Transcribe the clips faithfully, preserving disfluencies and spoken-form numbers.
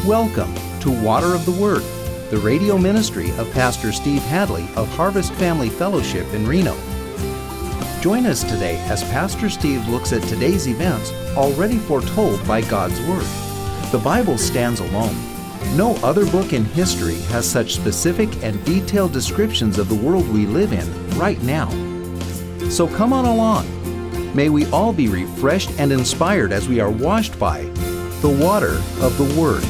Welcome to Water of the Word, the radio ministry of Pastor Steve Hadley of Harvest Family Fellowship in Reno. Join us today as Pastor Steve looks at today's events already foretold by God's Word. The Bible stands alone. No other book in history has such specific and detailed descriptions of the world we live in right now. So come on along. May we all be refreshed and inspired as we are washed by the water of the Word.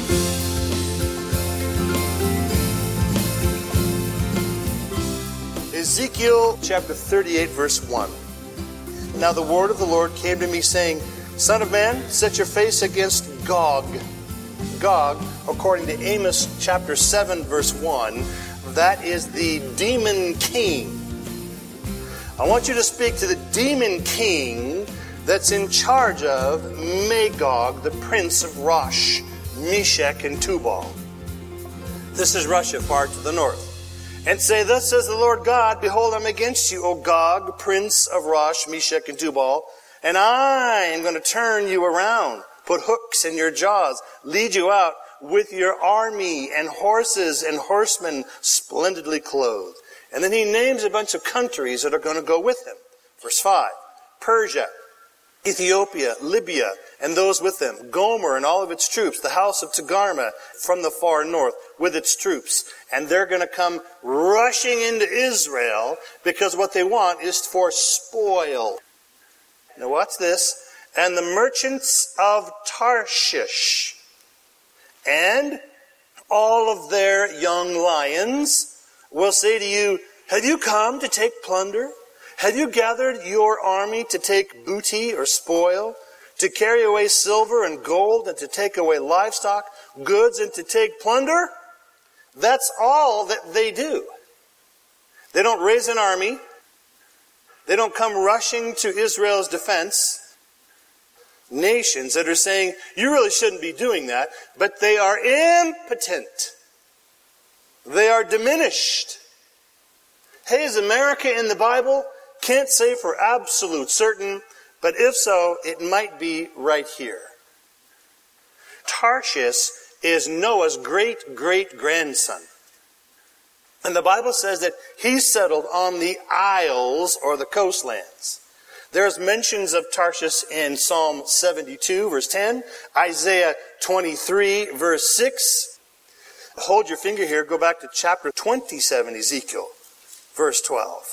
Ezekiel chapter thirty-eight, verse one. Now the word of the Lord came to me, saying, Son of man, set your face against Gog. Gog, according to Amos chapter seven, verse one, that is the demon king. I want you to speak to the demon king that's in charge of Magog, the prince of Rosh, Meshech, and Tubal. This is Russia, far to the north. And say, Thus says the Lord God, Behold, I'm against you, O Gog, prince of Rosh, Meshech, and Tubal, and I am going to turn you around, put hooks in your jaws, lead you out with your army and horses and horsemen splendidly clothed. And then he names a bunch of countries that are going to go with him. Verse five, Persia, Ethiopia, Libya, and those with them, Gomer and all of its troops, the house of Togarmah from the far north with its troops. And they're going to come rushing into Israel because what they want is for spoil. Now watch this. And the merchants of Tarshish and all of their young lions will say to you, Have you come to take plunder? Have you gathered your army to take booty or spoil, to carry away silver and gold, and to take away livestock, goods, and to take plunder? That's all that they do. They don't raise an army. They don't come rushing to Israel's defense. Nations that are saying, you really shouldn't be doing that, but they are impotent. They are diminished. Hey, is America in the Bible? Can't say for absolute certain, but if so, it might be right here. Tarshish is Noah's great-great-grandson. And the Bible says that he settled on the isles or the coastlands. There's mentions of Tarshish in Psalm seventy-two, verse ten, Isaiah twenty-three, verse six. Hold your finger here, go back to chapter twenty-seven, Ezekiel, verse twelve.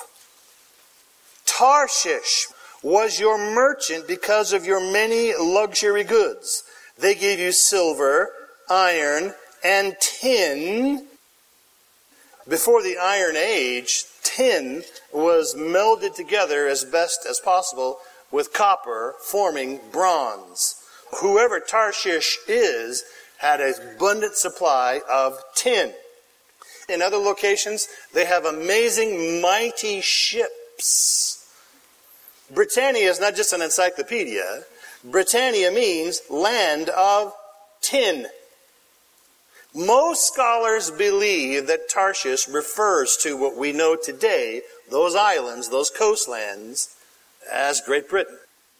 Tarshish was your merchant because of your many luxury goods. They gave you silver, iron, and tin. Before the Iron Age, tin was melded together as best as possible with copper, forming bronze. Whoever Tarshish is had an abundant supply of tin. In other locations, they have amazing, mighty ships. Britannia is not just an encyclopedia. Britannia means land of tin. Most scholars believe that Tarshish refers to what we know today, those islands, those coastlands, as Great Britain.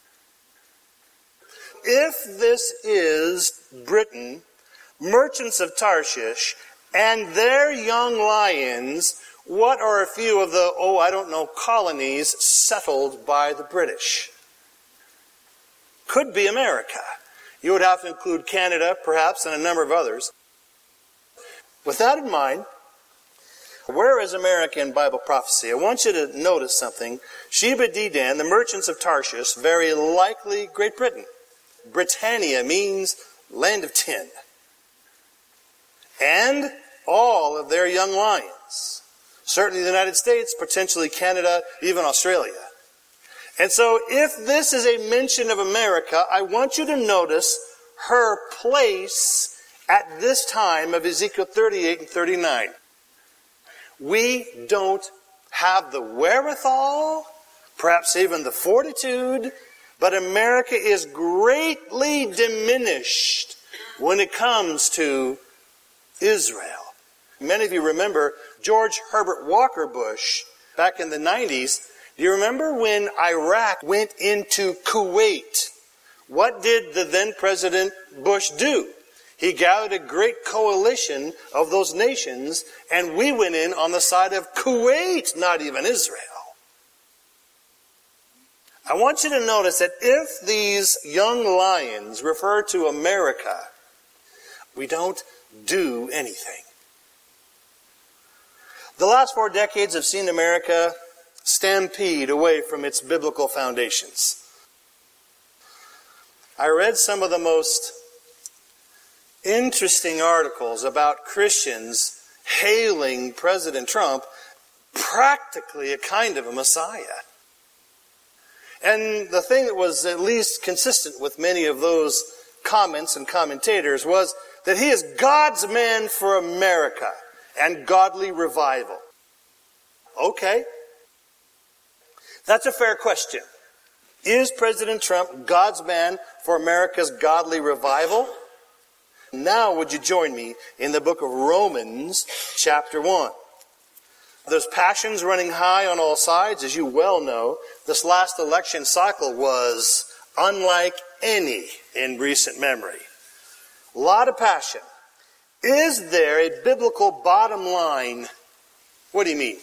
If this is Britain, merchants of Tarshish, and their young lions, what are a few of the, oh, I don't know, colonies settled by the British? Could be America. You would have to include Canada, perhaps, and a number of others. With that in mind, where is America in Bible prophecy? I want you to notice something. Sheba Dedan, the merchants of Tarshish, very likely Great Britain. Britannia means land of tin. And all of their young lions. Certainly the United States, potentially Canada, even Australia. And so if this is a mention of America, I want you to notice her place at this time of Ezekiel thirty-eight and thirty-nine. We don't have the wherewithal, perhaps even the fortitude, but America is greatly diminished when it comes to Israel. Many of you remember George Herbert Walker Bush back in the nineties. Do you remember when Iraq went into Kuwait? What did the then President Bush do? He gathered a great coalition of those nations, and we went in on the side of Kuwait, not even Israel. I want you to notice that if these young lions refer to America, we don't do anything. The last four decades have seen America stampede away from its biblical foundations. I read some of the most interesting articles about Christians hailing President Trump practically a kind of a Messiah. And the thing that was at least consistent with many of those comments and commentators was that he is God's man for America and godly revival. Okay. That's a fair question. Is President Trump God's man for America's godly revival? Now would you join me in the book of Romans chapter one. There's passions running high on all sides, as you well know. This last election cycle was unlike any in recent memory. A lot of passion. Is there a biblical bottom line? What do you mean?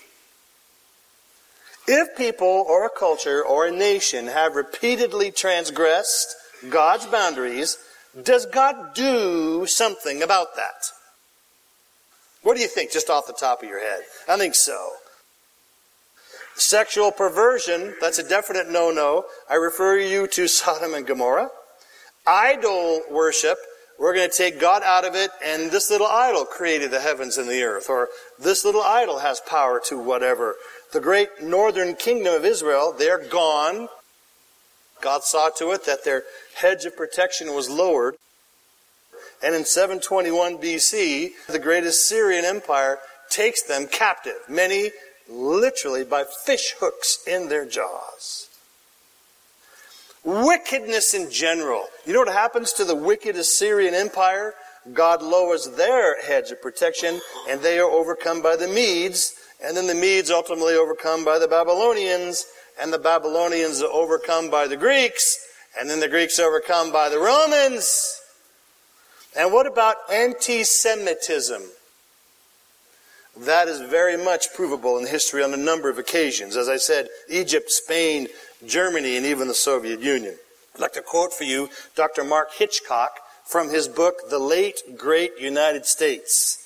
If people or a culture or a nation have repeatedly transgressed God's boundaries, does God do something about that? What do you think, just off the top of your head? I think so. Sexual perversion, that's a definite no-no. I refer you to Sodom and Gomorrah. Idol worship, we're going to take God out of it, and this little idol created the heavens and the earth, or this little idol has power to whatever. The great northern kingdom of Israel, they're gone. God saw to it that their hedge of protection was lowered. And in seven twenty-one B C, the great Assyrian Empire takes them captive, many literally by fish hooks in their jaws. Wickedness in general. You know what happens to the wicked Assyrian Empire? God lowers their hedge of protection, and they are overcome by the Medes, and then the Medes ultimately overcome by the Babylonians, and the Babylonians are overcome by the Greeks, and then the Greeks are overcome by the Romans. And what about anti-Semitism? That is very much provable in history on a number of occasions. As I said, Egypt, Spain, Germany, and even the Soviet Union. I'd like to quote for you Doctor Mark Hitchcock from his book, The Late Great United States.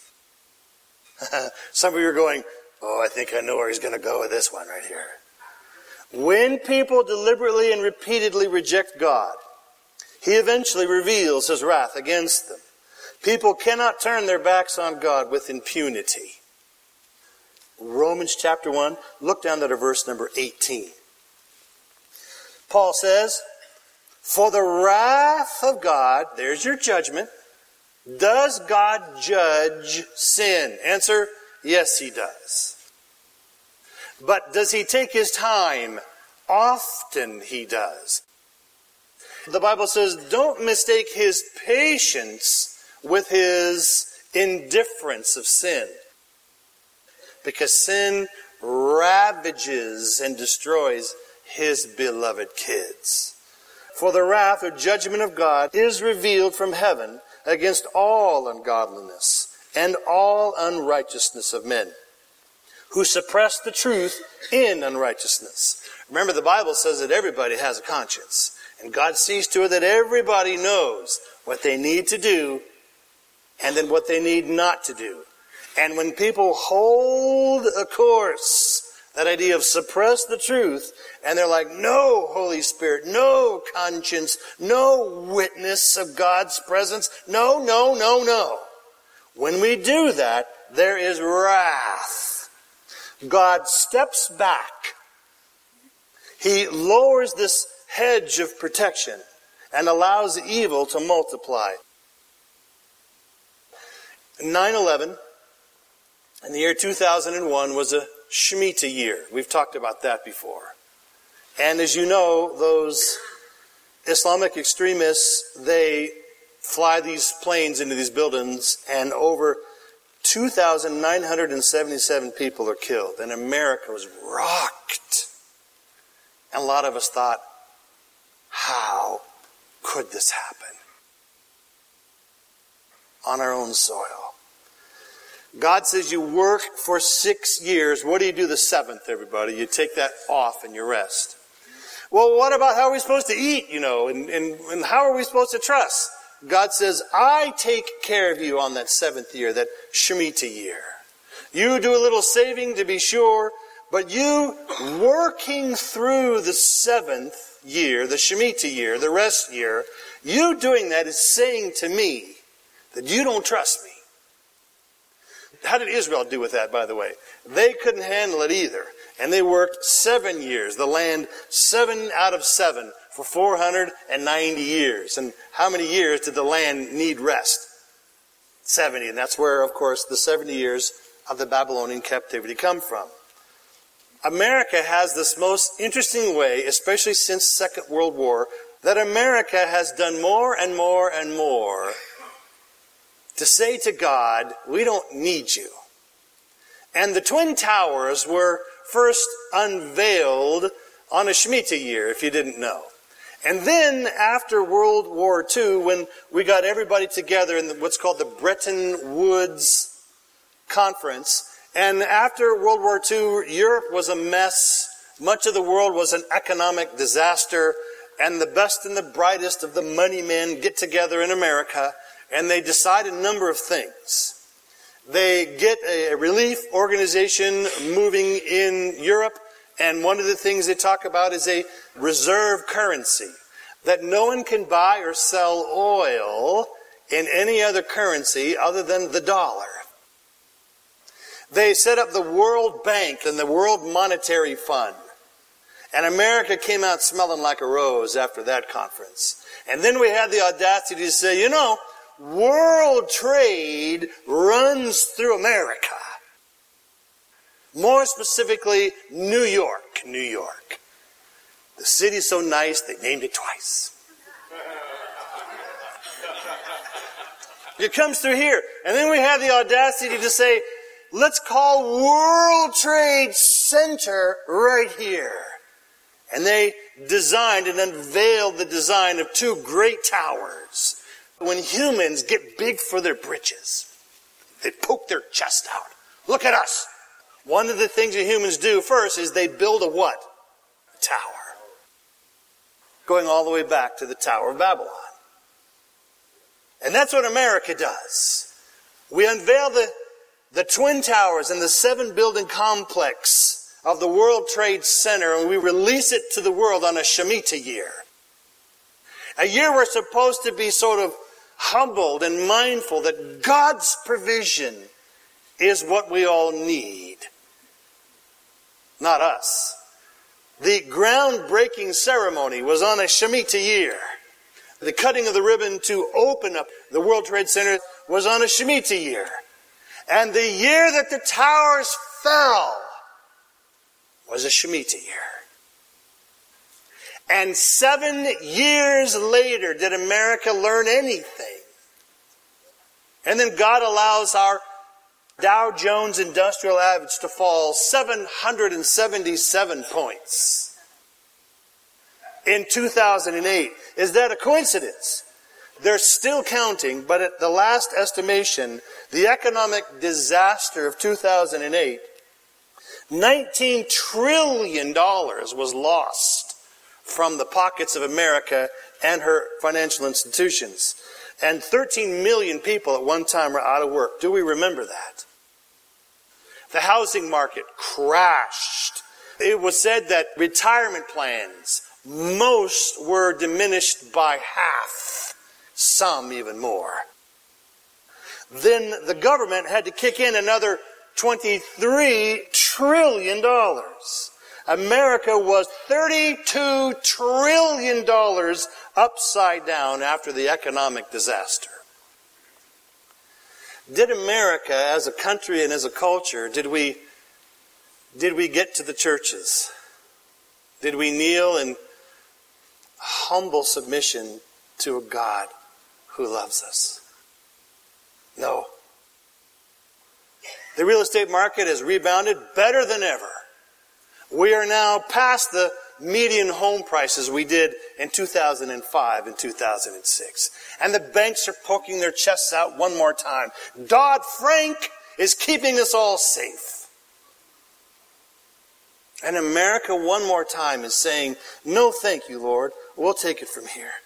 Some of you are going, oh, I think I know where he's going to go with this one right here. When people deliberately and repeatedly reject God, He eventually reveals His wrath against them. People cannot turn their backs on God with impunity. Romans chapter one, look down to verse number eighteen. Paul says, for the wrath of God, there's your judgment. Does God judge sin? Answer, yes, He does. But does He take His time? Often He does. The Bible says, don't mistake His patience with His indifference of sin. Because sin ravages and destroys His beloved kids. For the wrath or judgment of God is revealed from heaven against all ungodliness and all unrighteousness of men, who suppress the truth in unrighteousness. Remember, the Bible says that everybody has a conscience. And God sees to it that everybody knows what they need to do and then what they need not to do. And when people hold a course, that idea of suppress the truth, and they're like, no Holy Spirit, no conscience, no witness of God's presence, no, no, no, no. When we do that, there is wrath. God steps back. He lowers this hedge of protection and allows evil to multiply. nine eleven, in the year two thousand one, was a Shemitah year. We've talked about that before. And as you know, those Islamic extremists, they fly these planes into these buildings, and over two thousand nine hundred seventy-seven people are killed. And America was rocked. And a lot of us thought, how could this happen? on our own soil. God says you work for six years. What do you do the seventh, everybody? You take that off and you rest. Well, what about how are we supposed to eat, you know, and, and, and how are we supposed to trust? God says, I take care of you on that seventh year, that Shemitah year. You do a little saving to be sure, but you working through the seventh year, the Shemitah year, the rest year, you doing that is saying to me that you don't trust me. How did Israel do with that, by the way? They couldn't handle it either. And they worked seven years, the land seven out of seven for four hundred ninety years. And how many years did the land need rest? seventy. And that's where, of course, the seventy years of the Babylonian captivity come from. America has this most interesting way, especially since Second World War, that America has done more and more and more to say to God, we don't need you. And the Twin Towers were first unveiled on a Shemitah year, if you didn't know. And then after World War Two, when we got everybody together in what's called the Bretton Woods Conference, and after World War Two, Europe was a mess. Much of the world was an economic disaster, and the best and the brightest of the money men get together in America, and they decide a number of things. They get a relief organization moving in Europe, and one of the things they talk about is a reserve currency, that no one can buy or sell oil in any other currency other than the dollar. They set up the World Bank and the World Monetary Fund, and America came out smelling like a rose after that conference. And then we had the audacity to say, you know, world trade runs through America. More specifically, New York, New York. The city's so nice, they named it twice. It comes through here. And then we have the audacity to say, let's call World Trade Center right here. And they designed and unveiled the design of two great towers. When humans get big for their britches, they poke their chest out. Look at us. One of the things that humans do first is they build a what? A tower. Going all the way back to the Tower of Babylon. And that's what America does. We unveil the, the Twin Towers and the seven-building complex of the World Trade Center, and we release it to the world on a Shemitah year. A year we're supposed to be sort of humbled and mindful that God's provision is what we all need. Not us. The groundbreaking ceremony was on a Shemitah year. The cutting of the ribbon to open up the World Trade Center was on a Shemitah year. And the year that the towers fell was a Shemitah year. And seven years later did America learn anything. And then God allows our Dow Jones Industrial Average to fall seven hundred seventy-seven points in two thousand eight. Is that a coincidence? They're still counting, but at the last estimation, the economic disaster of two thousand eight, nineteen trillion dollars was lost from the pockets of America and her financial institutions. And thirteen million people at one time were out of work. Do we remember that? The housing market crashed. It was said that retirement plans, most were diminished by half, some even more. Then the government had to kick in another twenty-three trillion dollars. America was thirty-two trillion dollars upside down after the economic disaster. Did America, as a country and as a culture, did we, did we get to the churches? Did we kneel in humble submission to a God who loves us? No. The real estate market has rebounded better than ever. We are now past the, median home prices we did in two thousand five and two thousand six. And the banks are poking their chests out one more time. Dodd-Frank is keeping us all safe. And America one more time is saying, no thank you, Lord. We'll take it from here.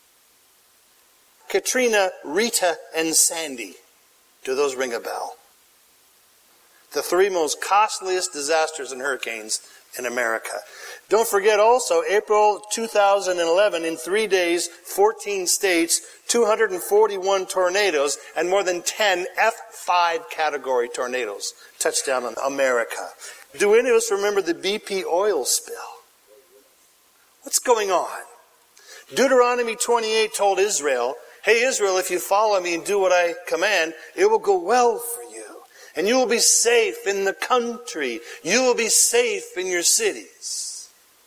Katrina, Rita, and Sandy. Do those ring a bell? The three most costliest disasters and hurricanes in America. Don't forget also, April two thousand eleven, in three days, fourteen states, two hundred forty-one tornadoes, and more than ten F five category tornadoes touched down on America. Do any of us remember the B P oil spill? What's going on? Deuteronomy twenty-eight told Israel, hey Israel, if you follow me and do what I command, it will go well for you. And you will be safe in the country. You will be safe in your cities.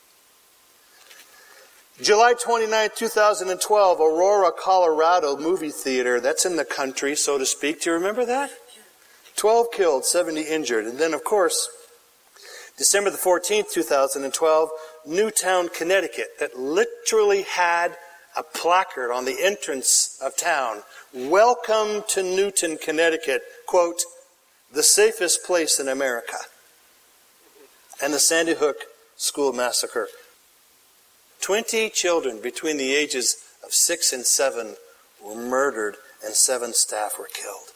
July twenty-ninth, two thousand twelve, Aurora, Colorado movie theater. That's in the country, so to speak. Do you remember that? twelve killed, seventy injured. And then, of course, December the fourteenth, two thousand twelve, Newtown, Connecticut, that literally had a placard on the entrance of town. Welcome to Newton, Connecticut. Quote, the safest place in America. And the Sandy Hook school massacre. Twenty children between the ages of six and seven were murdered and seven staff were killed.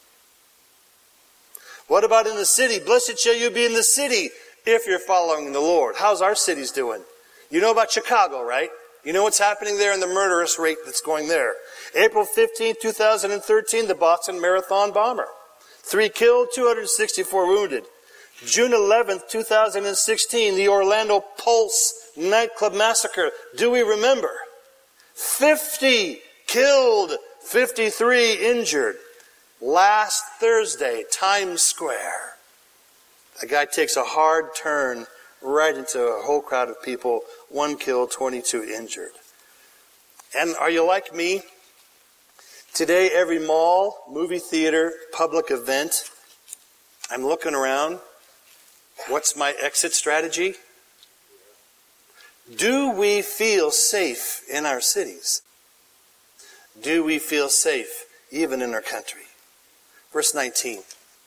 What about in the city? Blessed shall you be in the city if you're following the Lord. How's our cities doing? You know about Chicago, right? You know what's happening there and the murderous rate that's going there. April fifteenth, two thousand thirteen, the Boston Marathon bomber. Three killed, two hundred sixty-four wounded. June eleventh, two thousand sixteen, the Orlando Pulse nightclub massacre. Do we remember? fifty killed, fifty-three injured. Last Thursday, Times Square. A guy takes a hard turn right into a whole crowd of people. One killed, twenty-two injured. And are you like me? Today, every mall, movie theater, public event, I'm looking around. What's my exit strategy? Do we feel safe in our cities? Do we feel safe even in our country? Verse nineteen.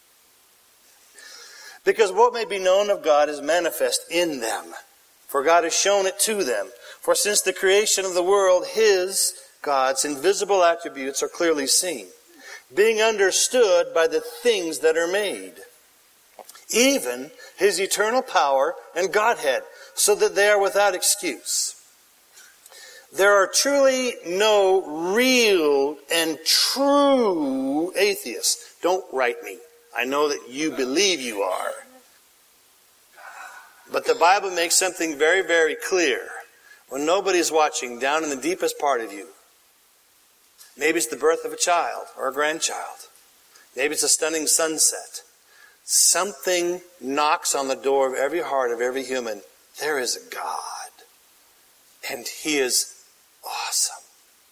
Because what may be known of God is manifest in them, for God has shown it to them. For since the creation of the world, His, God's invisible attributes are clearly seen, being understood by the things that are made, even His eternal power and Godhead, so that they are without excuse. There are truly no real and true atheists. Don't write me. I know that you believe you are. But the Bible makes something very, very clear. When nobody's watching, down in the deepest part of you, maybe it's the birth of a child or a grandchild. Maybe it's a stunning sunset. Something knocks on the door of every heart of every human. There is a God. And He is awesome.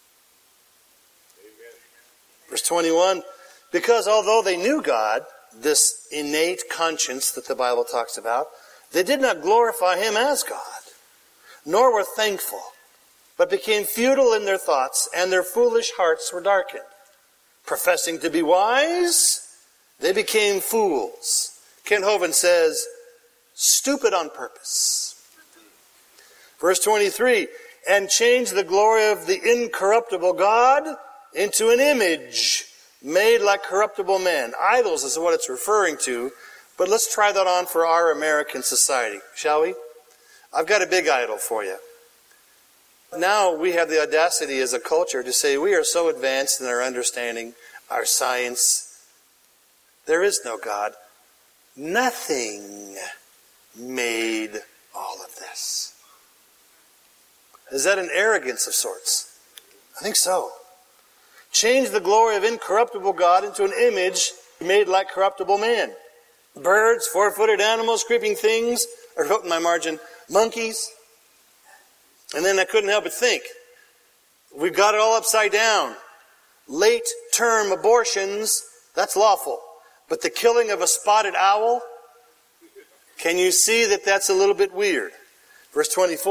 Amen. Verse twenty-one, because although they knew God, this innate conscience that the Bible talks about, they did not glorify Him as God, nor were thankful, but became futile in their thoughts, and their foolish hearts were darkened. Professing to be wise, they became fools. Kent Hovind says, stupid on purpose. Verse twenty-three, and changed the glory of the incorruptible God into an image made like corruptible men. Idols is what it's referring to, but let's try that on for our American society, shall we? I've got a big idol for you. Now we have the audacity as a culture to say we are so advanced in our understanding, our science. There is no God. Nothing made all of this. Is that an arrogance of sorts? I think so. Change the glory of incorruptible God into an image made like corruptible man. Birds, four-footed animals, creeping things, or wrote in my margin, monkeys. And then I couldn't help but think, we've got it all upside down. Late-term abortions, that's lawful. But the killing of a spotted owl, can you see that that's a little bit weird? Verse twenty-four,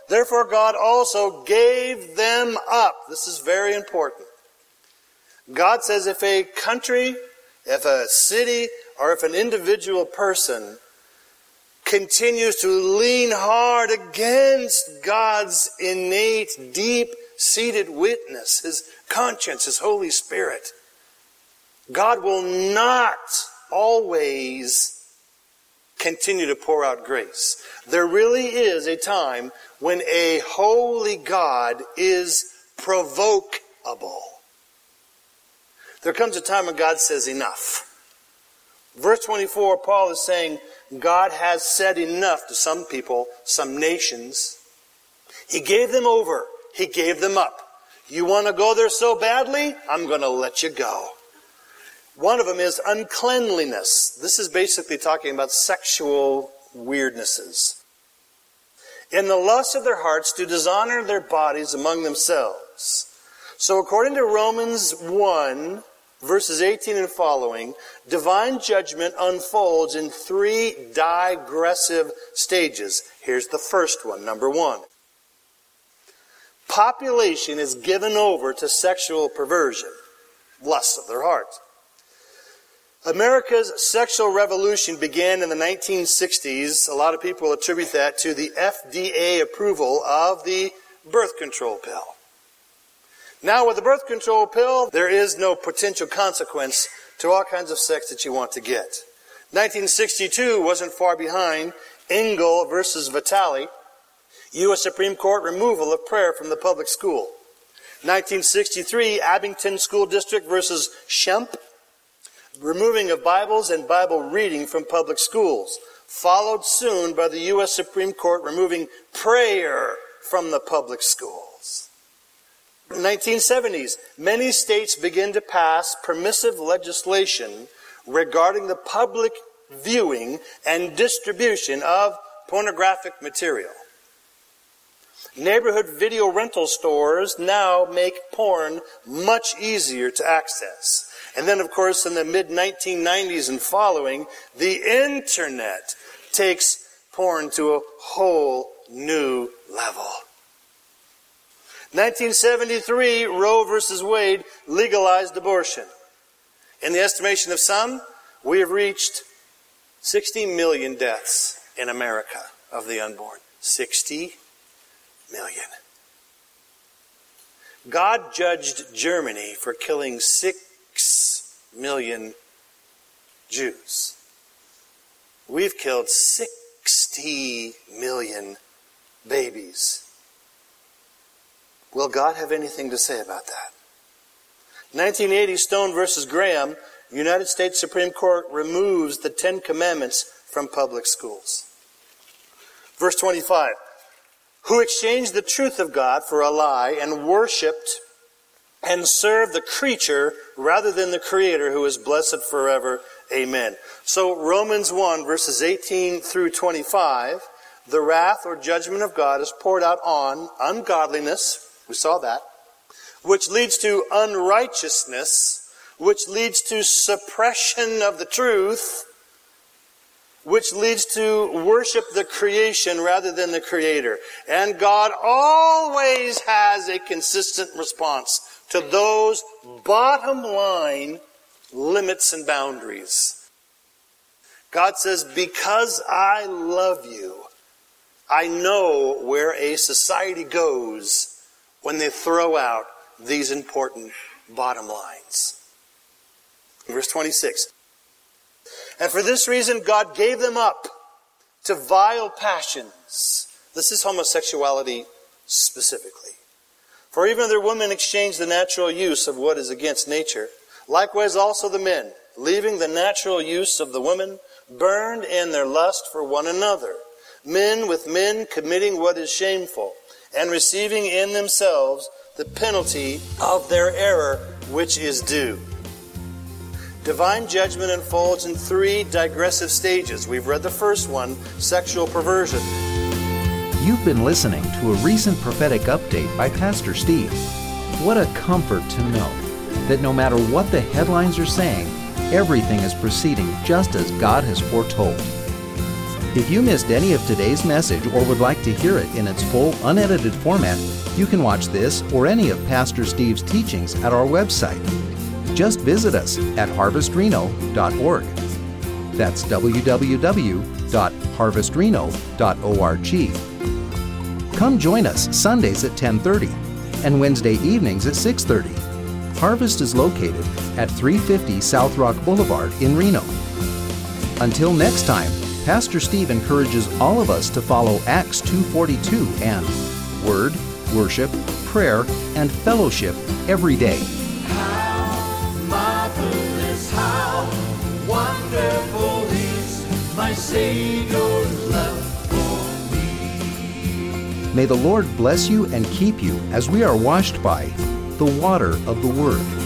Therefore God also gave them up. This is very important. God says if a country, if a city, or if an individual person continues to lean hard against God's innate, deep-seated witness, His conscience, His Holy Spirit, God will not always continue to pour out grace. There really is a time when a holy God is provocable. There comes a time when God says enough. Verse twenty-four, Paul is saying, God has said enough to some people, some nations. He gave them over. He gave them up. You want to go there so badly? I'm going to let you go. One of them is uncleanliness. This is basically talking about sexual weirdnesses. In the lust of their hearts to dishonor their bodies among themselves. So according to Romans one, verses eighteen and following, divine judgment unfolds in three digressive stages. Here's the first one, number one. Population is given over to sexual perversion, lust of their heart. America's sexual revolution began in the nineteen sixties. A lot of people attribute that to the F D A approval of the birth control pill. Now, with the birth control pill, there is no potential consequence to all kinds of sex that you want to get. nineteen sixty-two wasn't far behind. Engel versus Vitale. U S Supreme Court removal of prayer from the public school. nineteen sixty-three, Abington School District versus Schempp. Removing of Bibles and Bible reading from public schools. Followed soon by the U S Supreme Court removing prayer from the public schools. nineteen seventies, many states begin to pass permissive legislation regarding the public viewing and distribution of pornographic material. Neighborhood video rental stores now make porn much easier to access. And then, of course, in the mid nineteen nineties and following, the internet takes porn to a whole new level. nineteen seventy-three, Roe versus Wade legalized abortion. In the estimation of some, we have reached sixty million deaths in America of the unborn. sixty million. God judged Germany for killing six million Jews. We've killed sixty million babies. Will God have anything to say about that? nineteen eighty, Stone versus Graham, United States Supreme Court removes the Ten Commandments from public schools. Verse twenty-five, who exchanged the truth of God for a lie and worshipped and served the creature rather than the Creator, who is blessed forever. Amen. So Romans one, verses eighteen through twenty-five, the wrath or judgment of God is poured out on ungodliness, we saw that, which leads to unrighteousness, which leads to suppression of the truth, which leads to worship the creation rather than the Creator. And God always has a consistent response to those bottom line limits and boundaries. God says, because I love you, I know where a society goes when they throw out these important bottom lines. Verse twenty-six. And for this reason, God gave them up to vile passions. This is homosexuality specifically. For even their women exchanged the natural use of what is against nature. Likewise also the men, leaving the natural use of the women, burned in their lust for one another. Men with men committing what is shameful, and receiving in themselves the penalty of their error, which is due. Divine judgment unfolds in three digressive stages. We've read the first one, sexual perversion. You've been listening to a recent prophetic update by Pastor Steve. What a comfort to know that no matter what the headlines are saying, everything is proceeding just as God has foretold. If you missed any of today's message or would like to hear it in its full, unedited format, you can watch this or any of Pastor Steve's teachings at our website. Just visit us at harvest reno dot org. That's w w w dot harvest reno dot org. Come join us Sundays at ten thirty and Wednesday evenings at six thirty. Harvest is located at three fifty South Rock Boulevard in Reno. Until next time, Pastor Steve encourages all of us to follow Acts two forty-two and Word, Worship, Prayer, and Fellowship every day. How marvelous, how wonderful is my Savior's love for me. May the Lord bless you and keep you as we are washed by the water of the Word.